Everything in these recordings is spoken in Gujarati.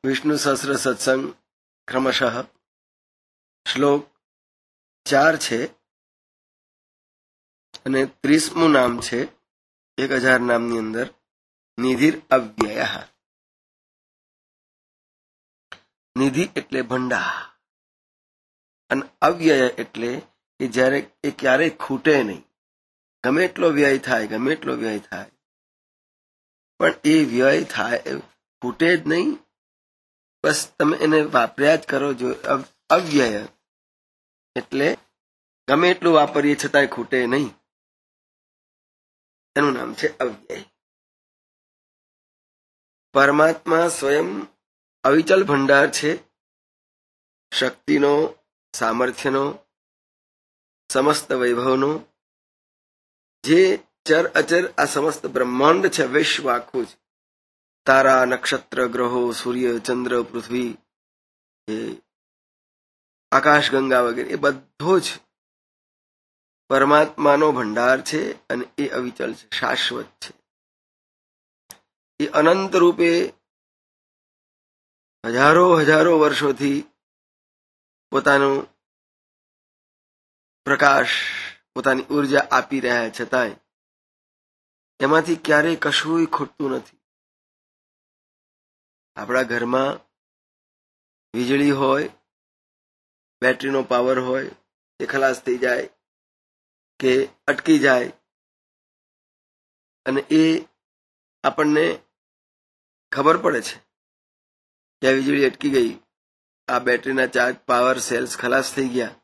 વિષ્ણુ સહસ્ર સત્સંગ ક્રમશઃ શ્લોક 4 છે અને 30મું નામ છે 1000 નામની અંદર નિધિર અવ્યય. નિધિ એટલે ભંડાર અને અવ્યય એટલે કે જ્યારે એ ક્યારેય ખૂટે નહીં. ગમે એટલો વ્યય થાય પણ એ વ્યય થાય ખૂટે જ નહીં. બસ તમે એને વાપર્યા જ કરો. જો અવ્યય એટલે ગમે એટલું વાપરીએ છતાંય ખૂટે નહીં, એનું નામ છે અવ્યય. પરમાત્મા સ્વયં અવિચલ ભંડાર છે. શક્તિનો, સામર્થ્યનો, સમસ્ત વૈભવનો. જે ચર અચર આ સમસ્ત બ્રહ્માંડ છે, વિશ્વ આખું જ, તારા, નક્ષત્ર, ગ્રહો, સૂર્ય, ચંદ્ર, પૃથ્વી, આકાશ ગંગા વગેરે, એ બધો જ પરમાત્માનો ભંડાર છે અને એ અવિચલ છે, શાશ્વત છે. એ અનંત રૂપે હજારો વર્ષોથી પોતાનું પ્રકાશ, પોતાની ઉર્જા આપી રહ્યા છતાંય એમાંથી ક્યારેય કશુંય ખૂટતું નથી. આપણા ઘરમાં વીજળી હોય, બેટરીનો પાવર હોય, એ ખલાસ થઈ જાય કે અટકી જાય અને એ આપણને ખબર પડે છે કે આ વીજળી અટકી ગઈ, આ બેટરીના ચાર્જ પાવર સેલ્સ ખલાસ થઈ ગયા.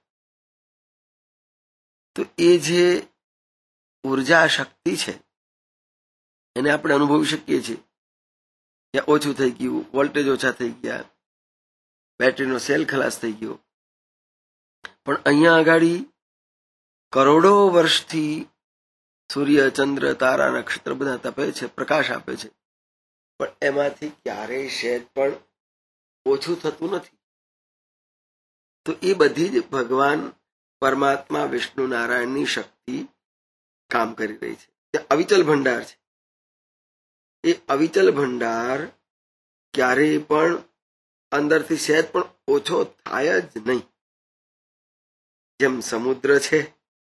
તો એ જે ઉર્જા શક્તિ છે એને આપણે અનુભવી શકીએ છીએ કે ઓછું થઈ ગયું, વોલ્ટેજ ઓછા થઈ ગયા, બેટરીનો સેલ ખલાસ થઈ ગયો. પણ અહીંયા આગળ કરોડો વર્ષથી સૂર્ય, ચંદ્ર, તારા, નક્ષત્ર બધા તપે છે, પ્રકાશ આપે છે, પણ એમાંથી ક્યારેય સહેજ પણ ઓછું થતું નથી. તો એ બધી જ ભગવાન પરમાત્મા વિષ્ણુ નારાયણની શક્તિ કામ કરી રહી છે. તે અવિચલ ભંડાર છે. એ અવિચલ ભંડાર ક્યારેય પણ અંદરથી સહેજ પણ ઓછો થાય જ નહીં. જેમ સમુદ્ર છે,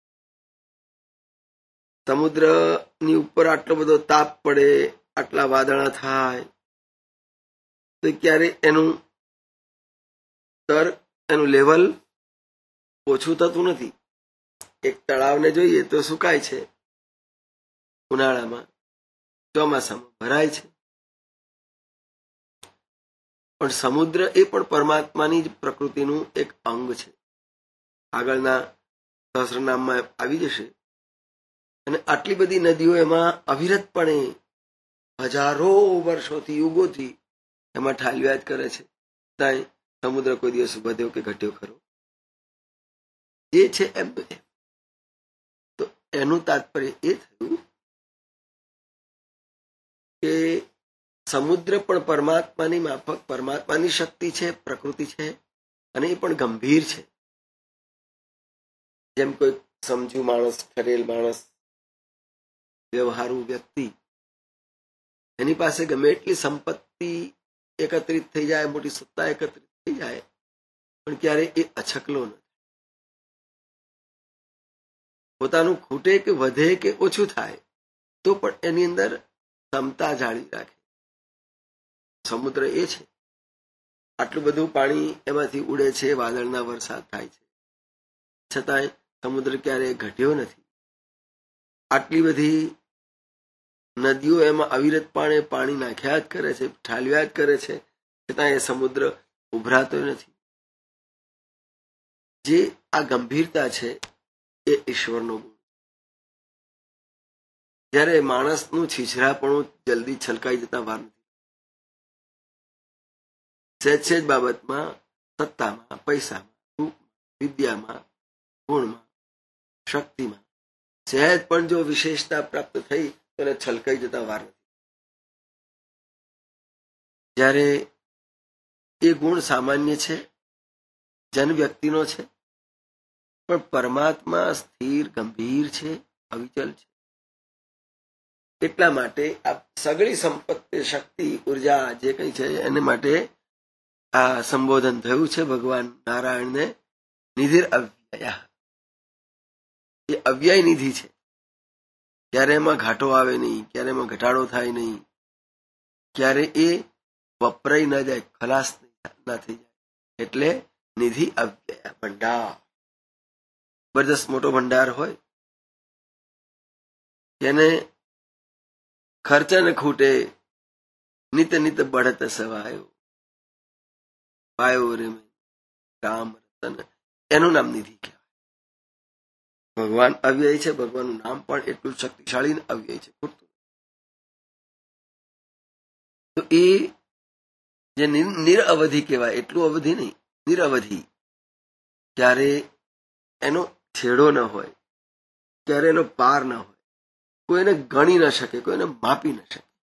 સમુદ્રની ઉપર આટલો બધો તાપ પડે, આટલા વાદળા થાય, તો ક્યારે એનું સ્તર, એનું લેવલ ઓછું થતું નથી. એક તળાવને જોઈએ તો સુકાય છે ઉનાળામાં, ચોમાસામાં ભરાય છે. પણ સમુદ્ર એ પણ પરમાત્માની જ પ્રકૃતિનું એક અંગ છે. આગળના સહસ્રનામમાં આવી જશે. અને આટલી બધી નદીઓ એમાં અવિરતપણે હજારો વર્ષોથી, યુગોથી એમાં ઠાલવ્યા જ કરે છે. ત્યાં સમુદ્ર કોઈ દિવસ વધ્યો કે ઘટ્યો ખરો? જે છે એમ. તો એનું તાત્પર્ય એ થયું કે સમુદ્ર પણ પરમાત્માની માફક પરમાત્માની શક્તિ છે, પ્રકૃતિ છે, અને એ પણ ગંભીર છે. જેમ કોઈ સમજુ માણસ, ઠરેલ માણસ, વ્યવહારુ વ્યક્તિ, એની પાસે ગમે એટલી સંપત્તિ એકત્રિત થઈ જાય, મોટી સત્તા એકત્રિત થઈ જાય, પણ ક્યારે એ અછકલો નથી. પોતાનું ખૂટે કે વધે કે ઓછું થાય તો પણ એની અંદર ક્ષમતા જાળવી રાખે. સમુદ્ર એ છે. આટલું બધું પાણી એમાંથી ઉડે છે, વાદળના વરસાદ થાય છે, છતાંય સમુદ્ર ક્યારેય ઘટ્યો નથી. આટલી બધી નદીઓ એમાં અવિરતપણે પાણી નાખ્યા જ કરે છે, ઠાલવ્યા જ કરે છે, છતાં એ સમુદ્ર ઉભરાતો નથી. જે આ ગંભીરતા છે એ ઈશ્વરનો ગુણ. જ્યારે માણસનું છીછરાપણું જલ્દી છલકાઈ જતા વાર નથી. સહેજ બાબતમાં, સત્તામાં, પૈસામાં, રૂપમાં, વિદ્યામાં, ગુણમાં, શક્તિમાં સહેજ પણ જો વિશેષતા પ્રાપ્ત થઈ તો એને છલકાઈ જતા વાર નથી. જ્યારે એ ગુણ સામાન્ય છે, જન વ્યક્તિનો છે, પણ પરમાત્મા સ્થિર, ગંભીર છે, અવિચલ છે. એટલા માટે આ સગળી સંપત્તિ, શક્તિ, ઉર્જા જે કંઈ છે એને માટે આ સંબોધન થયું છે ભગવાન નારાયણને નિધિર અવ્યય. એ અવ્યય નિધિ છે. ક્યારે એમાં ઘાટો આવે નહીં, ક્યારે એમાં ઘટાડો થાય નહીં, ક્યારે એ વપરાઈ ન જાય, ખલાસ ના થઈ જાય. એટલે નિધિ અવ્યય ભંડાર. જબરદસ્ત મોટો ભંડાર હોય તેને ખર્ચ ન ખૂટે, નિત નિત બઢત સવાયો, પાયો રે રામ રતન, એનું નામ નિધિ કહેવાય. ભગવાન અવ્યય છે, ભગવાનનું નામ પણ એટલું શક્તિશાળી ને અવ્યય છે. તો એ જે નિરઅવધિ કહેવાય, એટલું અવધિ નહીં, નિરઅવધિ. ક્યારે એનો છેડો ન હોય, ક્યારે એનો પાર ન હોય, કોઈને ગણી ન શકે, કોઈને માપી ન શકે.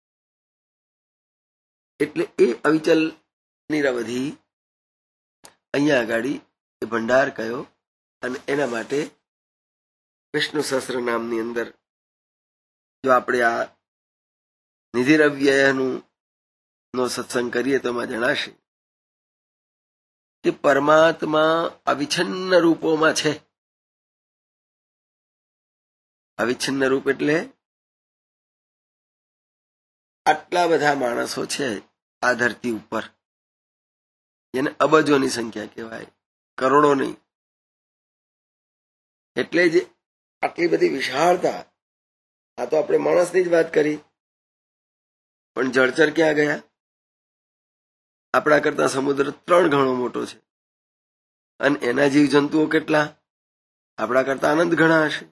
એટલે એ અવિચલ નિરવધિ અહીંયા આગળ એ ભંડાર કયો. અને એના માટે વિષ્ણુ સહસ્ત્ર નામની અંદર જો આપણે આ નિધિર અવ્યયનું નો સત્સંગ કરીએ તો એમાં જણાશે કે પરમાત્મા અવિચ્છિન્ન રૂપોમાં છે. અવિચ્છિન્ન રૂપ એટલે આટલા બધા માણસો છે આ ધરતી ઉપર, જેને અબજોની સંખ્યા કહેવાય, કરોડો નહીં. એટલે જ આટલી બધી વિશાળતા. આ તો આપણે માણસની જ વાત કરી, પણ જળચર ક્યાં ગયા? આપણા કરતા સમુદ્ર 3 ગણો મોટો છે, અને એના જીવ જંતુઓ કેટલા? આપણા કરતા અનંત ઘણા હશે.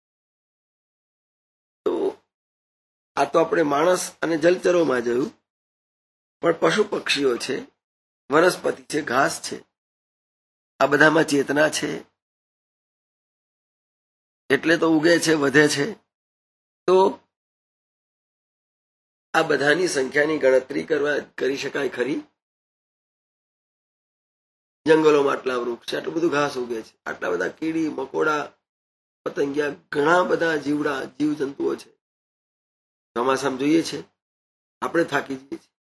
તો આ તો આપણે માણસ અને જલચરોમાં જોયું, પણ પશુ પક્ષીઓ છે, વનસ્પતિ છે, ઘાસ છે, આ બધામાં ચેતના છે. એટલે તો ઉગે છે, વધે છે. તો આ બધાની સંખ્યાની ગણતરી કરી શકાય ખરી? જંગલોમાં આટલા વૃક્ષ છે, આટલું બધું ઘાસ ઉગે છે, આટલા બધા કીડી મકોડા પતંગિયા, ઘણા બધા જીવડા જીવ જંતુઓ છે. ચોમાસામાં જોઈએ છે, આપણે થાકી જઈએ છીએ,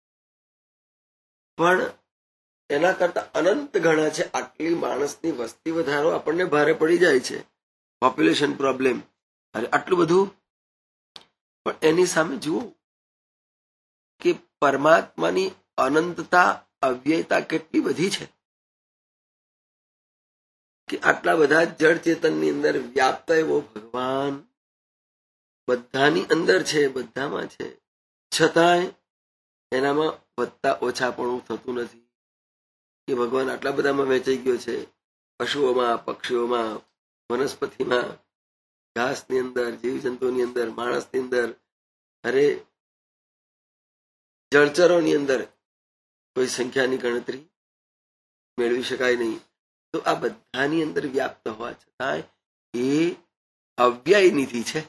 પણ એના કરતા અનંત ઘણા છે. આટલી માણસની વસ્તી વધારો આપણને ભારે પડી જાય છે, પોપ્યુલેશન પ્રોબ્લેમ. અરે આટલું બધું, પણ એની સામે જુઓ કે પરમાત્માની અનંતતા, અવ્યયતા કેટલી બધી છે કે આટલા બધા જળ ચેતનની અંદર વ્યાપ્ત એવો ભગવાન બધાની અંદર છે, બધામાં છે, છતાંય એનામાં વધતા ઓછા પણ થતું નથી કે ભગવાન આટલા બધામાં વહેંચાઈ ગયો છે. પશુઓમાં, પક્ષીઓમાં, વનસ્પતિમાં, ઘાસની અંદર, જીવજંતુની અંદર, માણસની અંદર, અરે જળચરોની અંદર કોઈ સંખ્યાની ગણતરી મેળવી શકાય નહીં. તો આ બધાની અંદર વ્યાપ્ત હોવા છતાં એ અવ્યય નિધિ છે.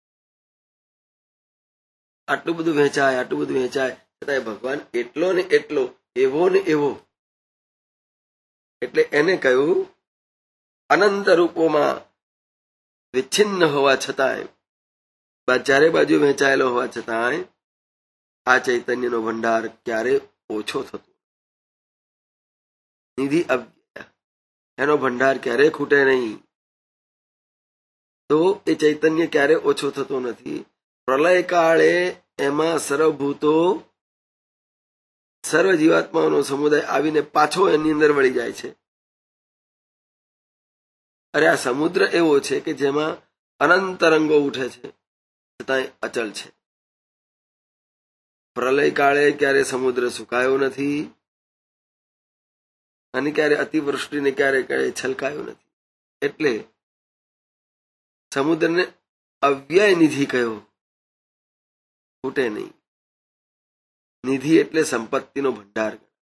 આટલું બધું વહેંચાય, આટલું બધું વહેંચાય, છતાં ભગવાન એટલો ને એટલો, એવો ને એવો. એટલે એને કહ્યું અનંત રૂપોમાં વિચ્છિન્ન હોવા છતાંય, ચારે બાજુ વહેંચાયેલો હોવા છતાંય આ ચૈતન્યનો ભંડાર ક્યારે ઓછો થતો. નિધિ અવ્યય, એનો ભંડાર ક્યારે ખૂટે નહીં. તો એ ચૈતન્ય ક્યારે ઓછો થતો નથી. પ્રલય કાળે એમાં સર્વભૂતો, સર્વ જીવાત્માઓનો સમુદાય આવીને પાછો એની અંદર વળી જાય છે. અરે આ સમુદ્ર એવો છે કે જેમાં અનંત તરંગો ઉઠે છે, છતાંય અચલ છે. પ્રલય કાળે ક્યારે સમુદ્ર સુકાયો નથી, અને ક્યારે અતિવૃષ્ટિને ક્યારે છલકાયો નથી. એટલે સમુદ્રને અવ્યય નિધિ કયો, ખૂટે નહીં. નિધિ એટલે સંપત્તિનો ભંડાર.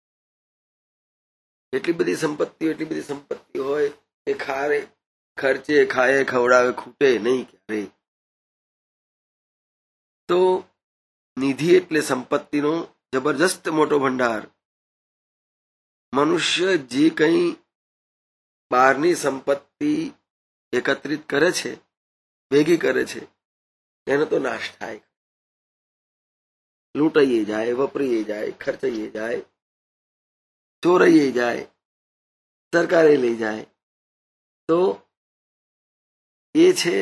એટલી બધી સંપત્તિ હોય કે ખર્ચે, ખાય, ખવડાવે, ખૂટે નહીં ક્યારે. તો નિધિ એટલે સંપત્તિનો જબરજસ્ત મોટો ભંડાર. મનુષ્ય જે કંઈ બહારની સંપત્તિ એકત્રિત કરે છે, ભેગી કરે છે, એનો તો નાશ થાય. લૂંટાઈએ જાય, વપરાઈએ જાય, ખર્ચાઈએ જાય. ચોરાઈ જાય, સરકારે લઈ જાય, તો એ છે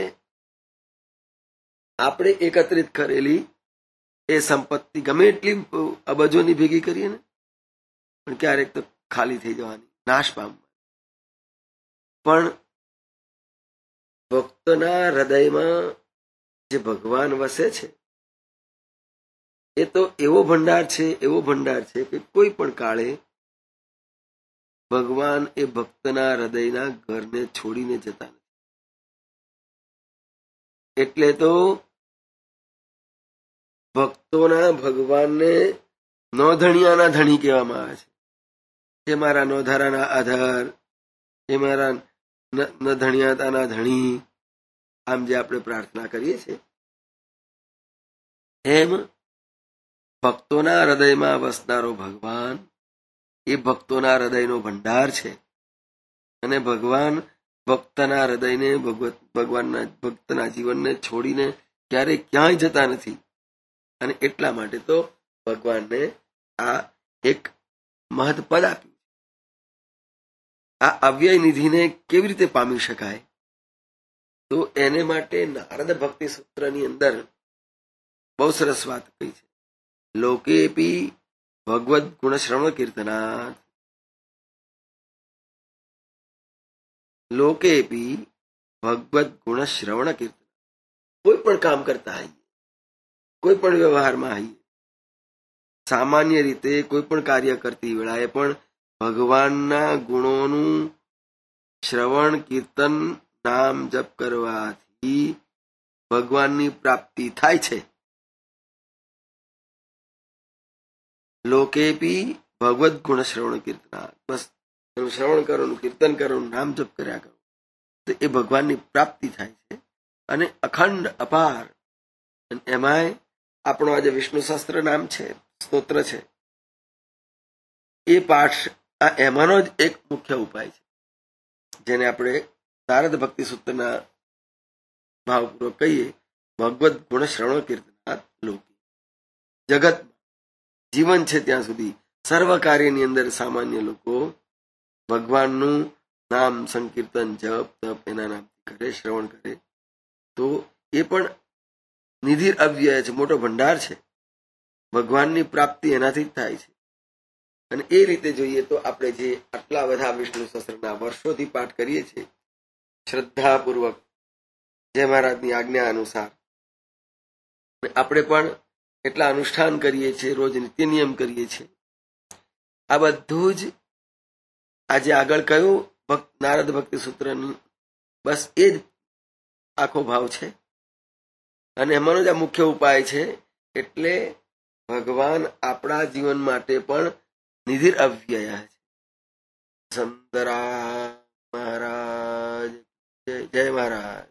આપણે એકત્રિત કરેલી એ સંપત્તિ ગમે એટલી અબજોની ભેગી કરીએ ને, પણ ક્યારેક તો ખાલી થઈ જવાની, નાશ પામવાની. પણ ભક્તના હૃદયમાં જે ભગવાન વસે છે એ તો એવો ભંડાર છે કે કોઈ પણ કાળે ભગવાન એ ભક્તના હૃદયના ઘરને છોડીને જતા નથી. એટલે તો ભક્તોના ભગવાનને નોધણિયાના ધણી કહેવામાં આવે છે. એ મારા નોધારાના આધાર, એ મારા નધણિયાતાના ધણી, આમ જે આપણે પ્રાર્થના કરીએ છીએ એમ ભક્તોના હૃદયમાં વસનારો ભગવાન એ ભક્તોના હૃદયનો ભંડાર છે. અને ભગવાન ભક્તના હૃદયને ભક્તના જીવનને છોડીને ક્યારેય ક્યાંય જતા નથી. અને એટલા માટે તો ભગવાનને આ એક મહત્પદ આપ્યું. આ અવ્યય નિધિને કેવી રીતે પામી શકાય? તો એને માટે નારદ ભક્તિ સૂત્રની અંદર બહુ સરસ વાત કહી છે. લોકેપી ભગવદ ગુણ શ્રવણ કીર્તનાથ, લોકેપી ભગવદ ગુણ શ્રવણ કીર્તન. કોઈ પણ કામ કરતા આવીએ, કોઈ પણ વ્યવહારમાં આવીએ, સામાન્ય રીતે કોઈ પણ કાર્ય કરતી વેળાએ પણ ભગવાનના ગુણોનું શ્રવણ કીર્તન નામ જપ કરવાથી ભગવાનની પ્રાપ્તિ થાય છે. લોકેપી ભગવદ ગુણ શ્રવણ કીર્તનાથ, બસ એનું શ્રવણ કરવાનું, કીર્તન કરવાનું, નામ જપ કર્યા કરો તો એ ભગવાનની પ્રાપ્તિ થાય છે. અને અખંડ અપાર. એમાંય આપણો આજે વિષ્ણુ સહસ્ત્ર નામ છે, સ્તોત્ર છે, એ પાઠ આ એમાંનો જ એક મુખ્ય ઉપાય છે, જેને આપણે નારદ ભક્તિ સૂત્રના ભાવપૂર્વક કહીએ ભગવદ ગુણ શ્રવણ કીર્તનાથ લોકે. જગતમાં જીવન છે ત્યાં સુધી સર્વ કાર્યની અંદર સામાન્ય લોકો ભગવાનનું નામ સંકીર્તન જપ તપ એના નામથી કરે, શ્રવણ કરે, તો એ પણ નિધિર અવ્યય છે, મોટો ભંડાર છે. ભગવાનની પ્રાપ્તિ એનાથી જ થાય છે. અને એ રીતે જોઈએ તો આપણે જે આટલા બધા વિષ્ણુ સહસ્ત્રના વર્ષોથી પાઠ કરીએ છીએ શ્રદ્ધાપૂર્વક જય મહારાજની આજ્ઞા અનુસાર, આપણે પણ એટલા અનુષ્ઠાન કરીએ છીએ, રોજ નિત્ય નિયમ કરીએ છીએ. આ બધું જ આજે આગળ કયું નારદ ભક્તિ સૂત્રનું બસ એ જ આખો ભાવ છે. અને એમાંનો જ આ મુખ્ય ઉપાય છે. એટલે ભગવાન આપણા જીવન માટે પણ નિધિર અવ્યય છે. સંતરા મહારાજ જય મહારાજ.